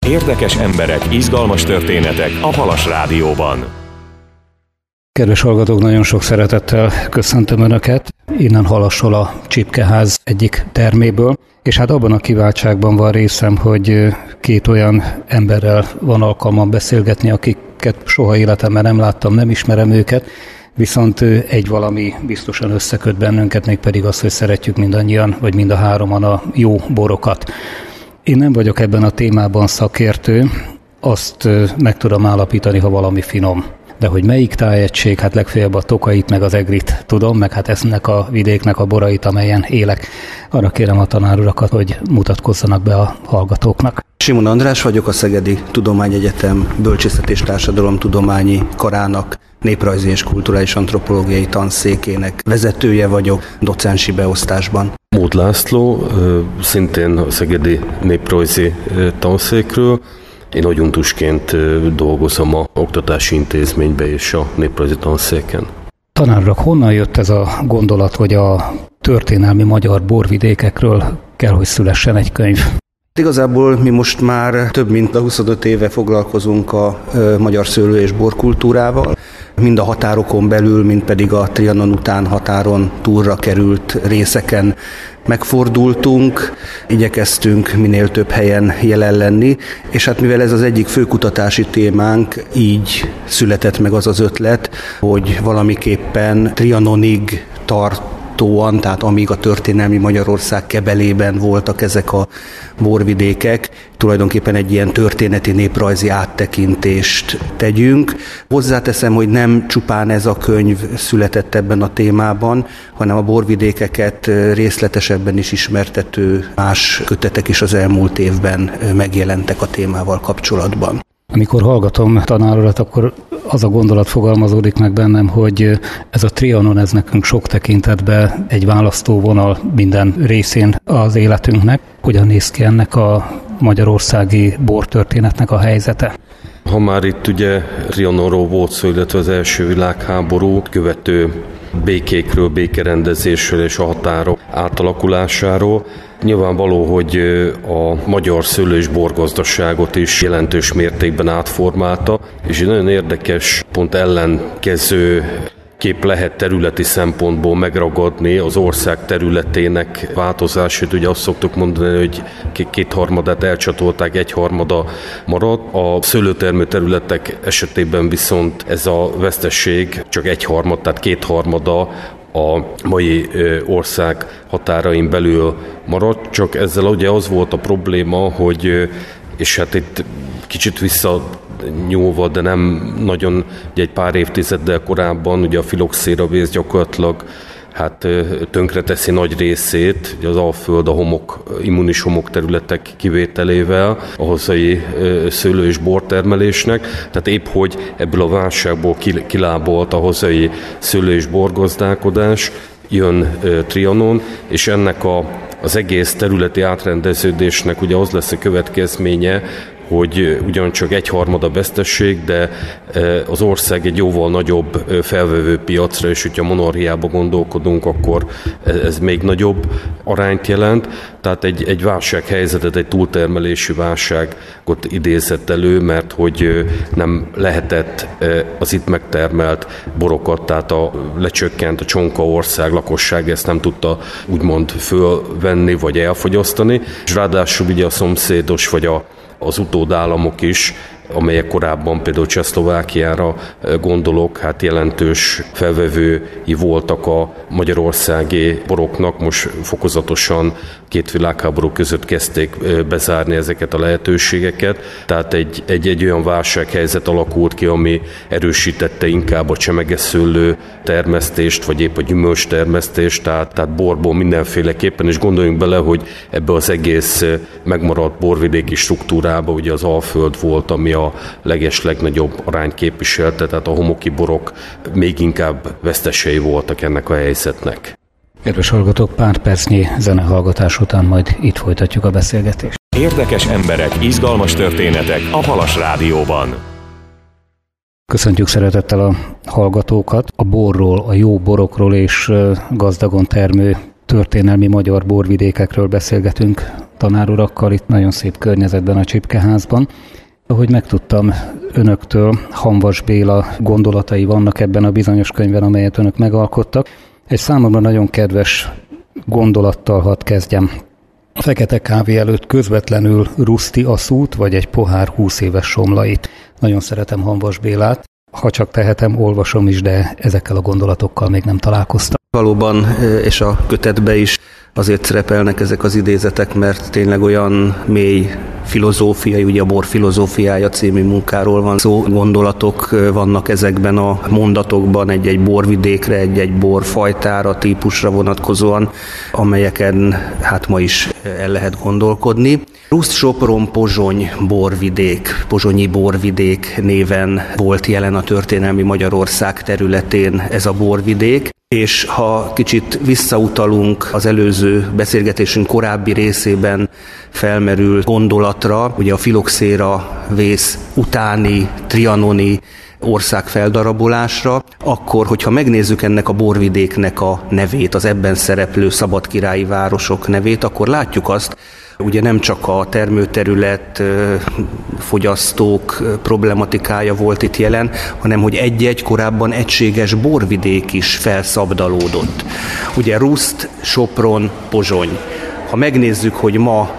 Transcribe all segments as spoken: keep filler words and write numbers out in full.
Érdekes emberek, izgalmas történetek a Halas Rádióban. Kedves hallgatók, nagyon sok szeretettel köszöntöm Önöket innen Halasról, a Csipkeház egyik terméből, és hát abban a kiváltságban van részem, hogy két olyan emberrel van alkalmam beszélgetni, akiket soha életemben nem láttam, nem ismerem őket, viszont egy valami biztosan összeköt bennünket, mégpedig az, hogy szeretjük mindannyian, vagy mind a hároman a jó borokat. Én nem vagyok ebben a témában szakértő, azt meg tudom állapítani, ha valami finom. De hogy melyik tájegység, hát legfeljebb a Tokait meg az Egrit tudom, meg hát ennek a vidéknek a borait, amelyen élek. Arra kérem a tanárurakat, hogy mutatkozzanak be a hallgatóknak. Simon András vagyok, a Szegedi Tudományegyetem Bölcsészet és Társadalomtudományi Karának néprajzi és kulturális antropológiai tanszékének vezetője vagyok, docensi beosztásban. Mód László, szintén a Szegedi Néprajzi Tanszékről. Én agyuntusként dolgozom a oktatási intézményben és a néprajzi tanszéken. Tanárurak, honnan jött ez a gondolat, hogy a történelmi magyar borvidékekről kell, hogy szülessen egy könyv? Igazából mi most már több mint huszonöt éve foglalkozunk a magyar szőlő- és borkultúrával. Mind a határokon belül, mind pedig a Trianon után határon túlra került részeken megfordultunk, igyekeztünk minél több helyen jelen lenni, és hát mivel ez az egyik fő kutatási témánk, így született meg az az ötlet, hogy valamiképpen Trianonig tart, tehát amíg a történelmi Magyarország kebelében voltak ezek a borvidékek, tulajdonképpen egy ilyen történeti néprajzi áttekintést tegyünk. Hozzáteszem, hogy nem csupán ez a könyv született ebben a témában, hanem a borvidékeket részletesebben is ismertető más kötetek is az elmúlt évben megjelentek a témával kapcsolatban. Amikor hallgatom tanárurat, akkor az a gondolat fogalmazódik meg bennem, hogy ez a Trianon, ez nekünk sok tekintetben egy választóvonal minden részén az életünknek. Hogyan néz ki ennek a magyarországi bortörténetnek a helyzete? Ha már itt ugye Trianonról volt szó, illetve az első világháború követő békékről, békerendezésről és a határok átalakulásáról, nyilvánvaló, hogy a magyar szőlő- és borgazdaságot is jelentős mértékben átformálta, és egy nagyon érdekes, pont ellenkező kép lehet területi szempontból megragadni az ország területének változását. Ugye azt szoktuk mondani, hogy kétharmadát elcsatolták, egyharmada marad. A szőlőtermő területek esetében viszont ez a vesztesség csak egyharmad, tehát kétharmada a mai ország határain belül maradt, csak ezzel ugye az volt a probléma, hogy, és hát itt kicsit vissza nyúlva, de nem nagyon, ugye egy pár évtizeddel korábban ugye a filoxéra vész gyakorlatilag hát tönkreteszi nagy részét, ugye az Alföld, a homok, immunis homok területek kivételével a hazai szőlő- és bortermelésnek. Tehát épp hogy ebből a válságból kilábolt a hazai szőlő- és borgazdálkodás, jön Trianon, és ennek a, az egész területi átrendeződésnek ugye az lesz a következménye, hogy ugyancsak egyharmad a vesztesség, de az ország egy jóval nagyobb felvevő piacra, és hogyha monarchiába gondolkodunk, akkor ez még nagyobb arányt jelent. Tehát egy, egy válsághelyzetet, egy túltermelési válságot idézett elő, mert hogy nem lehetett az itt megtermelt borokat, tehát a lecsökkent a csonka ország lakosság ezt nem tudta úgymond fölvenni vagy elfogyasztani, és ráadásul ugye a szomszédos vagy a az utódállamok is, amelyek korábban például Csehszlovákiára gondolok, hát jelentős felvevői voltak a magyarországi boroknak, most fokozatosan két világháború között kezdték bezárni ezeket a lehetőségeket, tehát egy, egy, egy olyan válsághelyzet alakult ki, ami erősítette inkább a csemegeszőlő termesztést, vagy épp a gyümölcs termesztést, tehát, tehát borból mindenféleképpen, és gondoljunk bele, hogy ebbe az egész megmaradt borvidéki struktúrába ugye az Alföld volt, ami a leges legnagyobb arányt képviselte, tehát a homoki borok még inkább vesztesei voltak ennek a helyzetnek. Kedves hallgatók, pár percnyi zenehallgatás után majd itt folytatjuk a beszélgetést. Érdekes emberek, izgalmas történetek a Halas Rádióban. Köszöntjük szeretettel a hallgatókat. A borról, a jó borokról és gazdagon termő történelmi magyar borvidékekről beszélgetünk tanárurakkal itt nagyon szép környezetben a Csipkeházban. Ahogy megtudtam önöktől, Hamvas Béla gondolatai vannak ebben a bizonyos könyvben, amelyet önök megalkottak. Egy számomra nagyon kedves gondolattal hadd kezdjem. A fekete kávé előtt közvetlenül ruszti asszút, vagy egy pohár húsz éves somlait. Nagyon szeretem Hamvas Bélát. Ha csak tehetem, olvasom is, de ezekkel a gondolatokkal még nem találkoztam. Valóban, és a kötetbe is azért szerepelnek ezek az idézetek, mert tényleg olyan mély filozófiai, ugye a Bor filozófiája című munkáról van szó. Gondolatok vannak ezekben a mondatokban egy-egy borvidékre, egy-egy borfajtára, típusra vonatkozóan, amelyeken hát ma is el lehet gondolkodni. Ruszt-Sopron-Pozsony borvidék, pozsonyi borvidék néven volt jelen a történelmi Magyarország területén ez a borvidék. És ha kicsit visszautalunk az előző beszélgetésünk korábbi részében felmerült gondolatra, ugye a filoxéra vész utáni, trianoni ország feldarabolásra, akkor, hogyha megnézzük ennek a borvidéknek a nevét, az ebben szereplő szabadkirályi városok nevét, akkor látjuk azt, ugye nem csak a termőterület, fogyasztók problematikája volt itt jelen, hanem hogy egy-egy korábban egységes borvidék is felszabdalódott. Ugye Ruszt, Sopron, Pozsony. Ha megnézzük, hogy ma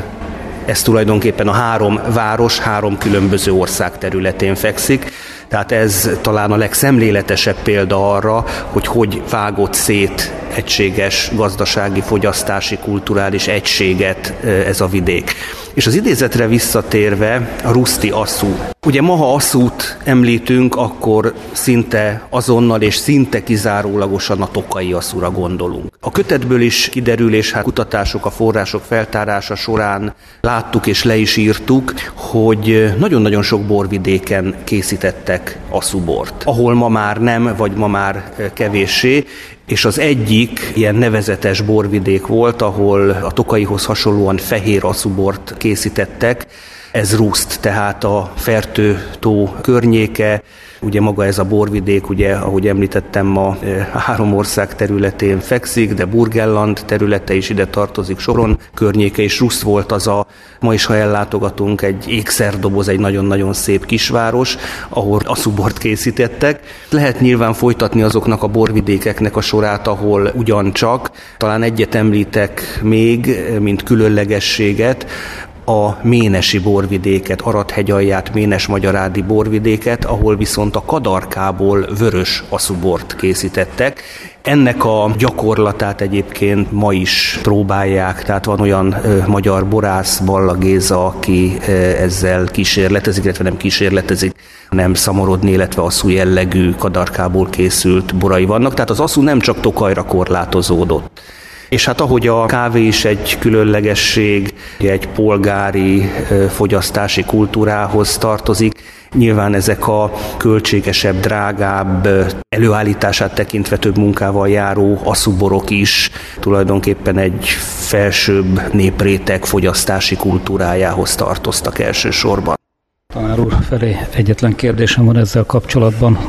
ez tulajdonképpen a három város három különböző ország területén fekszik, tehát ez talán a legszemléletesebb példa arra, hogy hogy vágott szét egységes gazdasági, fogyasztási, kulturális egységet ez a vidék. És az idézetre visszatérve a ruszti asszú. Ugye ma, ha asszút említünk, akkor szinte azonnal és szinte kizárólagosan a tokaji asszúra gondolunk. A kötetből is kiderül, és hát kutatások, a források feltárása során láttuk és le is írtuk, hogy nagyon-nagyon sok borvidéken készítettek asszúbort, ahol ma már nem, vagy ma már kevéssé, és az egyik ilyen nevezetes borvidék volt, ahol a Tokaihoz hasonlóan fehér asszúbort készítettek. Ez Ruszt, tehát a Fertő-tó környéke, ugye maga ez a borvidék, ugye, ahogy említettem, ma három ország területén fekszik, de Burgenland területe is ide tartozik, Sopron környéke, és Ruszt volt az a, ma is, ha ellátogatunk, egy ékszerdoboz, egy nagyon-nagyon szép kisváros, ahol asszúbort készítettek. Lehet nyilván folytatni azoknak a borvidékeknek a sorát, ahol ugyancsak, talán egyet említek még, mint különlegességet, a ménesi borvidéket, Arad-hegyalját, Ménes-Magyarádi borvidéket, ahol viszont a kadarkából vörös asszúbort készítettek. Ennek a gyakorlatát egyébként ma is próbálják, tehát van olyan ö, magyar borász, Balla Géza, aki ö, ezzel kísérletezik, illetve nem kísérletezik, nem szamorodni, illetve asszú jellegű kadarkából készült borai vannak. Tehát az asszú nem csak Tokajra korlátozódott. És hát ahogy a kávé is egy különlegesség, egy polgári fogyasztási kultúrához tartozik, nyilván ezek a költségesebb, drágább, előállítását tekintve több munkával járó asszúborok is tulajdonképpen egy felsőbb népréteg fogyasztási kultúrájához tartoztak elsősorban. Tanár úr felé egyetlen kérdésem van ezzel kapcsolatban.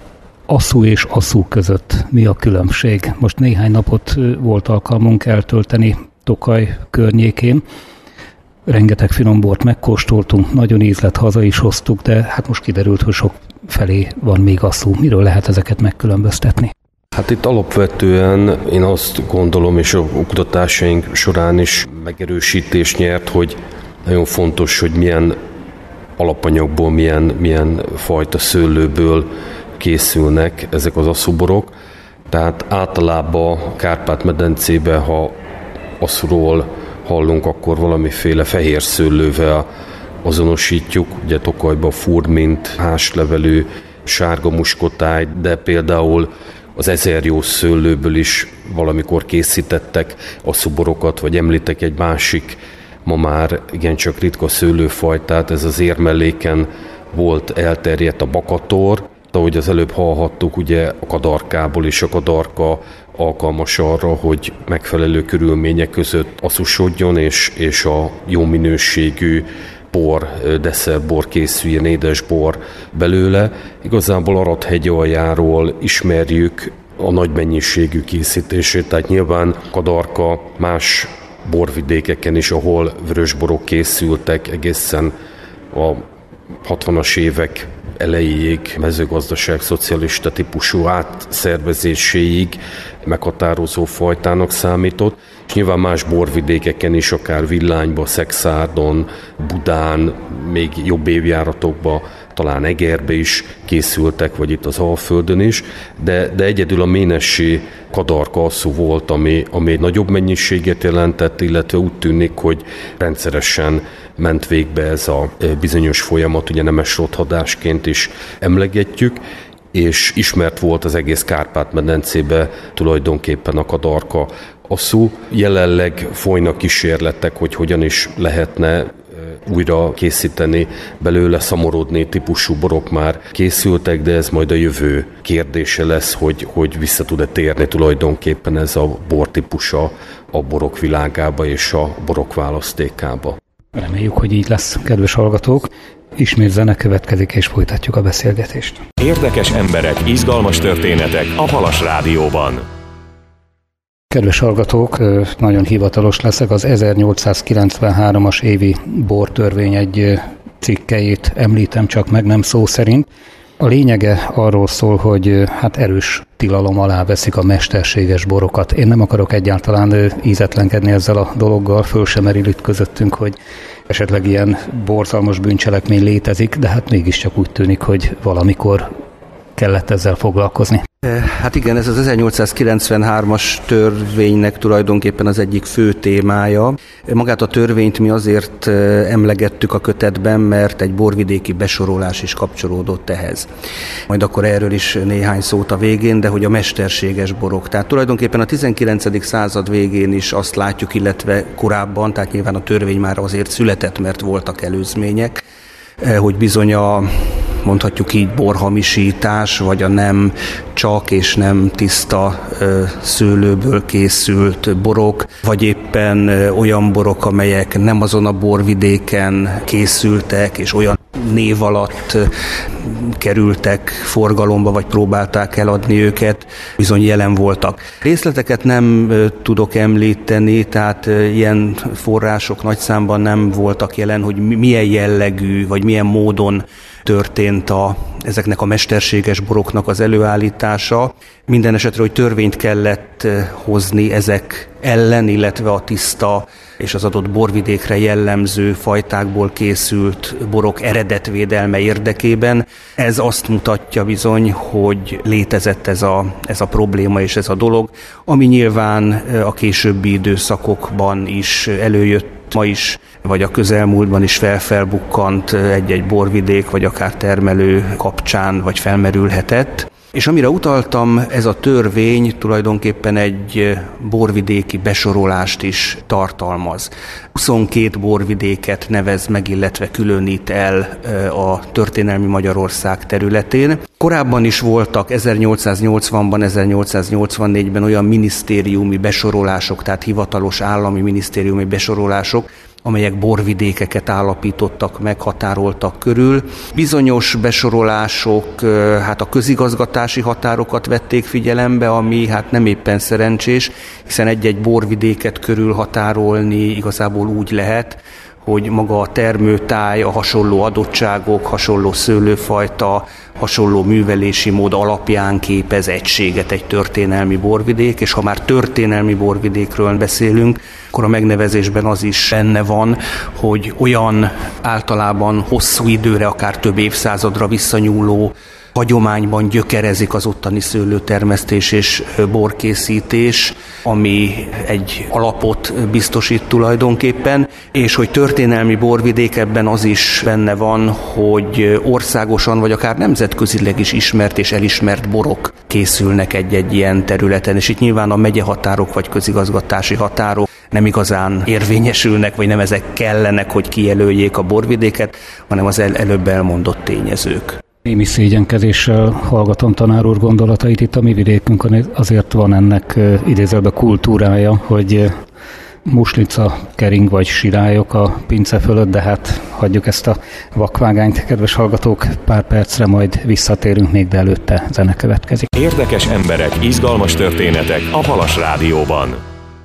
Asszú és asszú között mi a különbség? Most néhány napot volt alkalmunk eltölteni Tokaj környékén. Rengeteg finom bort megkóstoltunk, nagyon ízlet, haza is hoztuk, de hát most kiderült, hogy sok felé van még asszú. Miről lehet ezeket megkülönböztetni? Hát itt alapvetően én azt gondolom, és a kutatásaink során is megerősítés nyert, hogy nagyon fontos, hogy milyen alapanyagból, milyen, milyen fajta szőlőből készülnek ezek az asszúborok. Tehát általában Kárpát-medencében, ha asszúról hallunk, akkor valamiféle fehér szőlővel azonosítjuk. Ugye Tokajban furmint, házlevelű, sárga muskotáj, de például az ezerjós szőlőből is valamikor készítettek asszúborokat, vagy említek egy másik, ma már igencsak ritka szőlőfajtát, ez az Érmelléken volt elterjedt a bakator. Ahogy az előbb hallhattuk, ugye a kadarkából is, a kadarka alkalmas arra, hogy megfelelő körülmények között asszusodjon, és, és a jó minőségű bor, desszertbor készüljön, édesbor belőle. Igazából Arad-hegyaljáról ismerjük a nagy mennyiségű készítését. Tehát nyilván Kadarka más borvidékeken is, ahol vörösborok készültek egészen a hatvanas évek elejéig, mezőgazdaság szocialista típusú átszervezéséig meghatározó fajtának számított, és nyilván más borvidékeken is, akár Villányba, Szexárdon, Budán, még jobb évjáratokban, talán Egerbe is készültek, vagy itt az Alföldön is, de, de egyedül a ménesi Kadarka asszú volt, ami, ami nagyobb mennyiséget jelentett, illetve úgy tűnik, hogy rendszeresen ment végbe ez a bizonyos folyamat, ugye nemes rothadásként is emlegetjük, és ismert volt az egész Kárpát-medencébe tulajdonképpen a Kadarka asszú. Jelenleg folynak kísérletek, hogy hogyan is lehetne újra készíteni belőle, szamorodni típusú borok már készültek, de ez majd a jövő kérdése lesz, hogy, hogy vissza tud-e térni tulajdonképpen ez a bortípusa a borok világába és a borok választékába. Reméljük, hogy így lesz, kedves hallgatók. Ismét zene következik, és folytatjuk a beszélgetést. Érdekes emberek, izgalmas történetek a Halas Rádióban. Kedves hallgatók, nagyon hivatalos leszek, az ezernyolcszázkilencvenhármas évi bortörvény egy cikkeit említem csak meg, nem szó szerint. A lényege arról szól, hogy hát erős tilalom alá veszik a mesterséges borokat. Én nem akarok egyáltalán ízetlenkedni ezzel a dologgal, föl sem merül itt közöttünk, hogy esetleg ilyen borzalmas bűncselekmény létezik, de hát mégiscsak úgy tűnik, hogy valamikor kellett ezzel foglalkozni. Hát igen, ez az ezernyolcszázkilencvenhármas törvénynek tulajdonképpen az egyik fő témája. Magát a törvényt mi azért emlegettük a kötetben, mert egy borvidéki besorolás is kapcsolódott ehhez. Majd akkor erről is néhány szót a végén, de hogy a mesterséges borok. Tehát tulajdonképpen a tizenkilencedik század végén is azt látjuk, illetve korábban, tehát nyilván a törvény már azért született, mert voltak előzmények, hogy bizony a mondhatjuk így borhamisítás, vagy a nem csak és nem tiszta szőlőből készült borok, vagy éppen olyan borok, amelyek nem azon a borvidéken készültek, és olyan név alatt kerültek forgalomba, vagy próbálták eladni őket, bizony jelen voltak. Részleteket nem tudok említeni, tehát ilyen források nagy számban nem voltak jelen, hogy milyen jellegű, vagy milyen módon történt a, ezeknek a mesterséges boroknak az előállítása. Minden esetre, hogy törvényt kellett hozni ezek ellen, illetve a tiszta és az adott borvidékre jellemző fajtákból készült borok eredetvédelme érdekében. Ez azt mutatja bizony, hogy létezett ez a, ez a probléma és ez a dolog, ami nyilván a későbbi időszakokban is előjött, ma is, vagy a közelmúltban is felfelbukkant egy-egy borvidék, vagy akár termelő kapcsán, vagy felmerülhetett. És amire utaltam, ez a törvény tulajdonképpen egy borvidéki besorolást is tartalmaz. huszonkét borvidéket nevez meg, illetve különít el a történelmi Magyarország területén. Korábban is voltak ezernyolcszáznyolcvanban, ezernyolcszáznyolcvannégyben olyan minisztériumi besorolások, tehát hivatalos állami minisztériumi besorolások, amelyek borvidékeket állapítottak, meghatároltak körül. Bizonyos besorolások hát a közigazgatási határokat vették figyelembe, ami hát nem éppen szerencsés, hiszen egy-egy borvidéket körül határolni igazából úgy lehet, hogy maga a termőtáj, a hasonló adottságok, hasonló szőlőfajta, hasonló művelési mód alapján képez egységet egy történelmi borvidék, és ha már történelmi borvidékről beszélünk, akkor a megnevezésben az is benne van, hogy olyan általában hosszú időre, akár több évszázadra visszanyúló hagyományban gyökerezik az ottani szőlőtermesztés és borkészítés, ami egy alapot biztosít tulajdonképpen, és hogy történelmi borvidék, ebben az is benne van, hogy országosan vagy akár nemzetközileg is ismert és elismert borok készülnek egy-egy ilyen területen, és itt nyilván a megyehatárok vagy közigazgatási határok nem igazán érvényesülnek, vagy nem ezek kellenek, hogy kijelöljék a borvidéket, hanem az el- előbb elmondott tényezők. Némi szégyenkezéssel hallgatom tanár úr gondolatait. Itt a mi vidékünkön azért van ennek idézőben kultúrája, hogy muslica, kering vagy sirályok a pince fölött, de hát hagyjuk ezt a vakvágányt, kedves hallgatók, pár percre majd visszatérünk még, de előtte zene következik. Érdekes emberek, izgalmas történetek a Halas Rádióban.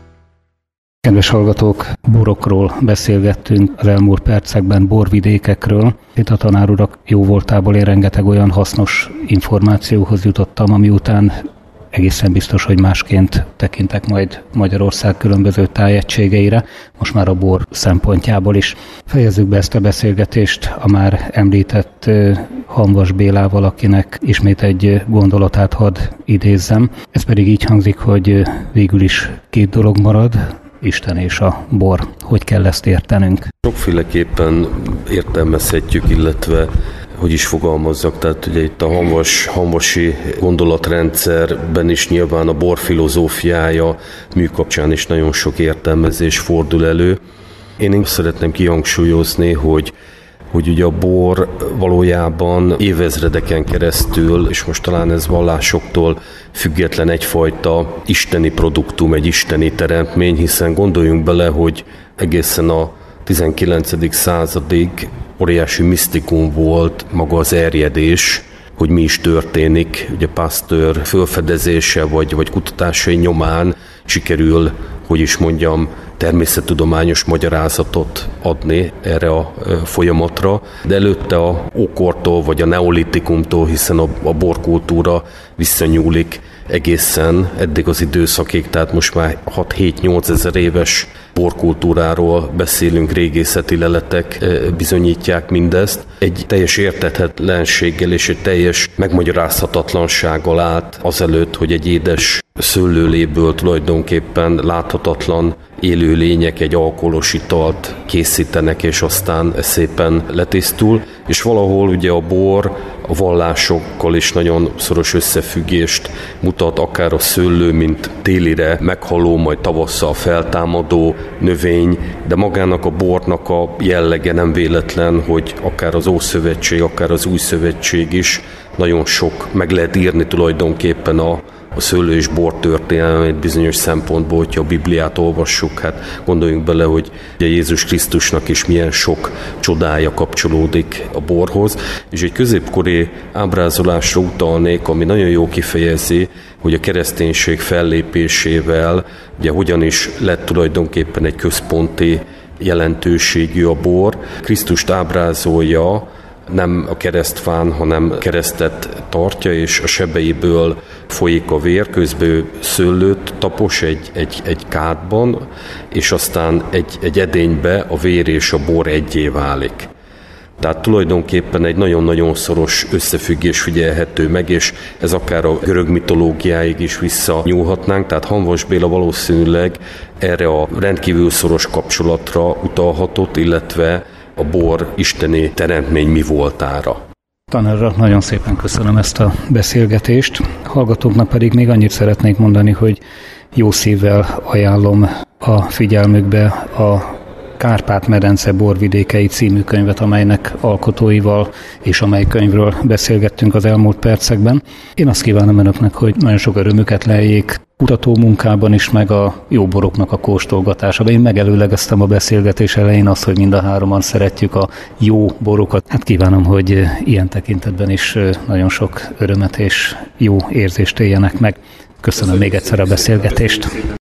Kedves hallgatók, borokról beszélgettünk az elmúlt percekben, borvidékekről. Itt a tanár urak jó voltából én rengeteg olyan hasznos információhoz jutottam, ami után egészen biztos, hogy másként tekintek majd Magyarország különböző tájegységeire, most már a bor szempontjából is. Fejezzük be ezt a beszélgetést a már említett Hamvas Bélával, akinek ismét egy gondolatát hadd idézzem. Ez pedig így hangzik, hogy végül is két dolog marad, Isten és a bor. Hogy kell ezt értenünk? Sokféleképpen értelmezhetjük, illetve hogy is fogalmazzak, tehát ugye itt a hamvas, hamvasi gondolatrendszerben is nyilván a bor filozófiája mű kapcsán is nagyon sok értelmezés fordul elő. Én így szeretném kihangsúlyozni, hogy hogy ugye a bor valójában évezredeken keresztül, és most talán ez vallásoktól független egyfajta isteni produktum, egy isteni teremtmény, hiszen gondoljunk bele, hogy egészen a tizenkilencedik századig óriási misztikum volt maga az erjedés, hogy mi is történik. Ugye Pasteur felfedezése vagy, vagy kutatásai nyomán sikerül, hogy is mondjam, természettudományos magyarázatot adni erre a folyamatra, de előtte a ókortól vagy a neolitikumtól, hiszen a, a borkultúra visszanyúlik egészen eddig az időszakig, tehát most már hat-hét-nyolc ezer éves borkultúráról beszélünk, régészeti leletek bizonyítják mindezt. Egy teljes érthetetlenséggel és egy teljes megmagyarázhatatlansággal állt azelőtt, hogy egy édes szőlőléből tulajdonképpen láthatatlan élő lények egy alkoholos italt készítenek, és aztán szépen letisztul. És valahol ugye a bor a vallásokkal is nagyon szoros összefüggést mutat, akár a szőlő, mint télire meghaló, majd tavasszal feltámadó növény, de magának a bornak a jellege nem véletlen, hogy akár az Ószövetség, akár az Új Szövetség is nagyon sok, meg lehet írni tulajdonképpen a a szőlő és bor történelmét bizonyos szempontból, hogyha a Bibliát olvassuk, hát gondoljunk bele, hogy Jézus Krisztusnak is milyen sok csodája kapcsolódik a borhoz, és egy középkori ábrázolásra utalnék, ami nagyon jó kifejezi, hogy a kereszténység fellépésével ugye hogyan is lett tulajdonképpen egy központi jelentőségű a bor. Krisztust ábrázolja, nem a keresztfán, hanem keresztet tartja, és a sebeiből folyik a vér, közben ő szőlőt tapos egy, egy, egy kádban, és aztán egy, egy edénybe a vér és a bor egyé válik. Tehát tulajdonképpen egy nagyon-nagyon szoros összefüggés figyelhető meg, és ez akár a görög mitológiáig is visszanyúlhatnánk, tehát Hamvas Béla valószínűleg erre a rendkívül szoros kapcsolatra utalhatott, illetve a bor isteni teremtmény mi voltára. Tanárra, nagyon szépen köszönöm ezt a beszélgetést. Hallgatóknak pedig még annyit szeretnék mondani, hogy jó szívvel ajánlom a figyelmükbe a Kárpát-medence borvidékei című könyvet, amelynek alkotóival és amely könyvről beszélgettünk az elmúlt percekben. Én azt kívánom önöknek, hogy nagyon sok örömüket leljék kutató munkában is, meg a jó boroknak a kóstolgatásában. Én megelőlegeztem a beszélgetés elején azt, hogy mind a hároman szeretjük a jó borokat. Hát kívánom, hogy ilyen tekintetben is nagyon sok örömet és jó érzést éljenek meg. Köszönöm még egyszer a beszélgetést.